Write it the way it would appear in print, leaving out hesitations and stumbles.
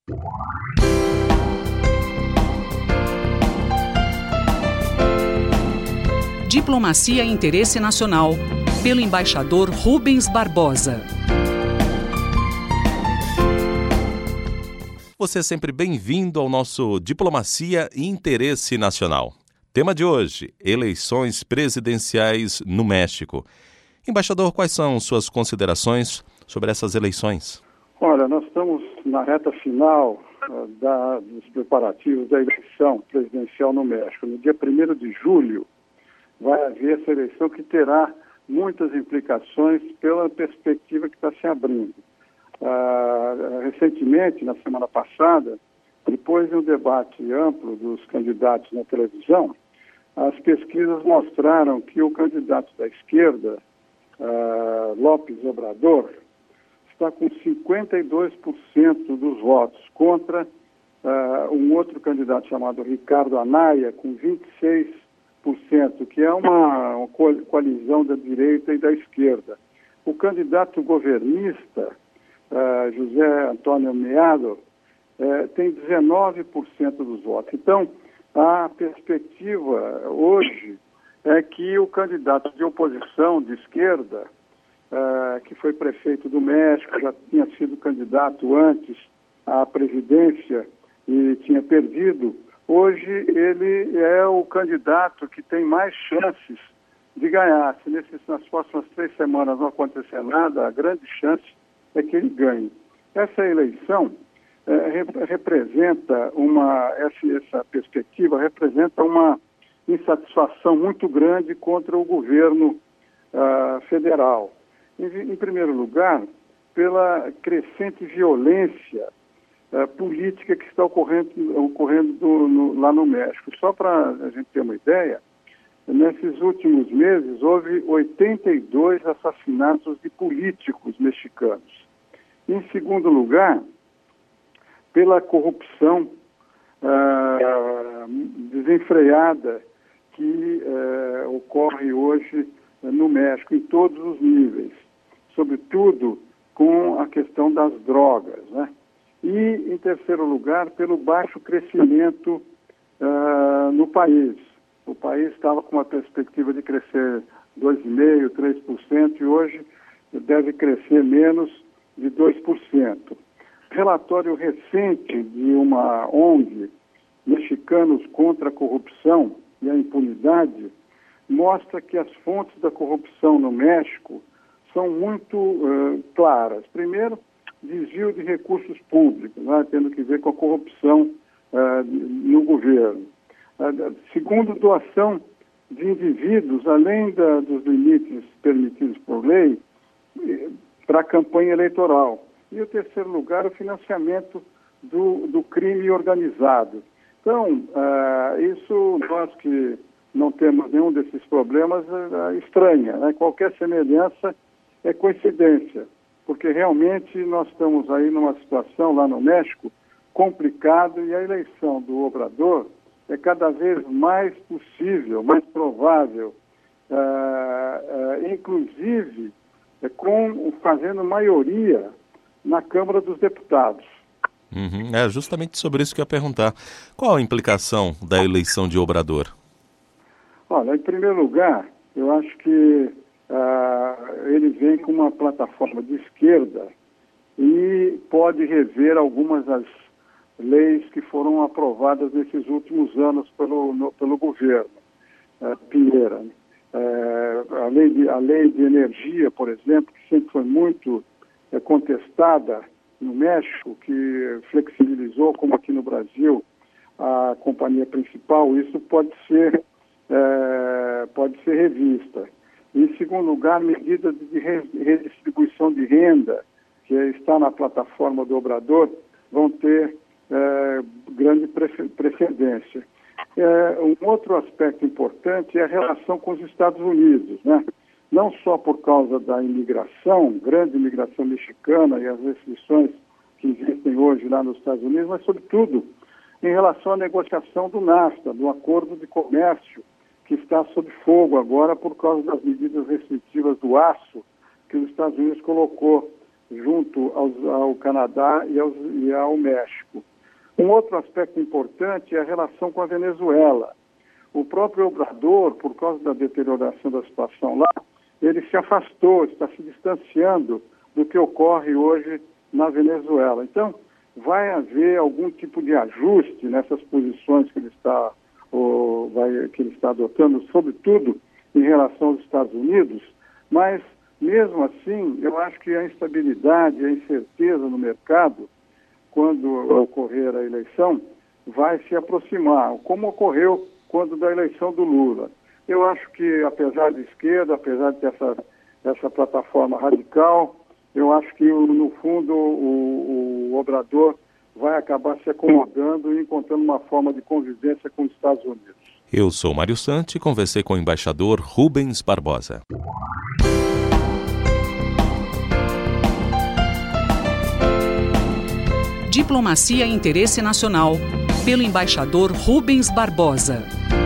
Diplomacia e Interesse Nacional, pelo embaixador Rubens Barbosa. Você é sempre bem-vindo ao nosso Diplomacia e Interesse Nacional. Tema de hoje, eleições presidenciais no México. Embaixador, quais são suas considerações sobre essas eleições? Olha, nós estamos na reta final dos preparativos da eleição presidencial no México. No dia 1º de julho, vai haver essa eleição que terá muitas implicações pela perspectiva que está se abrindo. Recentemente, na semana passada, depois de um debate amplo dos candidatos na televisão, as pesquisas mostraram que o candidato da esquerda, López Obrador, está com 52% dos votos contra um outro candidato chamado Ricardo Anaya, com 26%, que é uma coalizão da direita e da esquerda. O candidato governista, José Antônio Meado, tem 19% dos votos. Então, a perspectiva hoje é que o candidato de oposição de esquerda, que foi prefeito do México, já tinha sido candidato antes à presidência e tinha perdido, hoje ele é o candidato que tem mais chances de ganhar. Se nas próximas 3 semanas não acontecer nada, a grande chance é que ele ganhe. Essa eleição representa essa perspectiva representa uma insatisfação muito grande contra o governo federal. Em primeiro lugar, pela crescente violência política que está ocorrendo lá no México. Só para a gente ter uma ideia, nesses últimos meses houve 82 assassinatos de políticos mexicanos. Em segundo lugar, pela corrupção desenfreada que ocorre hoje no México, em todos os níveis, sobretudo com a questão das drogas, né? E, em terceiro lugar, pelo baixo crescimento no país. O país estava com uma perspectiva de crescer 2,5%, 3%, e hoje deve crescer menos de 2%. Relatório recente de uma ONG, Mexicanos contra a Corrupção e a Impunidade, mostra que as fontes da corrupção no México são muito claras. Primeiro, desvio de recursos públicos, né, tendo que ver com a corrupção no governo. Segundo, doação de indivíduos, além dos limites permitidos por lei, para a campanha eleitoral. E o terceiro lugar, o financiamento do crime organizado. Então, isso nós que não temos nenhum desses problemas estranha, né? Qualquer semelhança é coincidência, porque realmente nós estamos aí numa situação lá no México complicada, e a eleição do Obrador é cada vez mais possível, mais provável, inclusive fazendo maioria na Câmara dos Deputados. É justamente sobre isso que eu ia perguntar. Qual a implicação da eleição de Obrador? Olha, em primeiro lugar, eu acho que ele vem com uma plataforma de esquerda e pode rever algumas das leis que foram aprovadas nesses últimos anos pelo governo Piñera. A lei de energia, por exemplo, que sempre foi muito contestada no México, que flexibilizou, como aqui no Brasil, a companhia principal, isso pode ser revista. Em segundo lugar, medidas de redistribuição de renda, que está na plataforma do Obrador, vão ter grande precedência. Um outro aspecto importante é a relação com os Estados Unidos, né? Não só por causa da imigração, grande imigração mexicana e as restrições que existem hoje lá nos Estados Unidos, mas, sobretudo, em relação à negociação do NAFTA, do acordo de comércio, que está sob fogo agora por causa das medidas restritivas do aço que os Estados Unidos colocou junto ao Canadá e ao México. Um outro aspecto importante é a relação com a Venezuela. O próprio Obrador, por causa da deterioração da situação lá, ele se afastou, está se distanciando do que ocorre hoje na Venezuela. Então, vai haver algum tipo de ajuste nessas posições que ele está adotando, sobretudo em relação aos Estados Unidos, mas, mesmo assim, eu acho que a instabilidade, a incerteza no mercado, quando ocorrer a eleição, vai se aproximar, como ocorreu quando da eleição do Lula. Eu acho que, apesar de esquerda, apesar de ter essa plataforma radical, eu acho que, no fundo, o Obrador vai acabar se acomodando e encontrando uma forma de convivência com os Estados Unidos. Eu sou Mário Santi e conversei com o embaixador Rubens Barbosa. Diplomacia e Interesse Nacional, pelo embaixador Rubens Barbosa.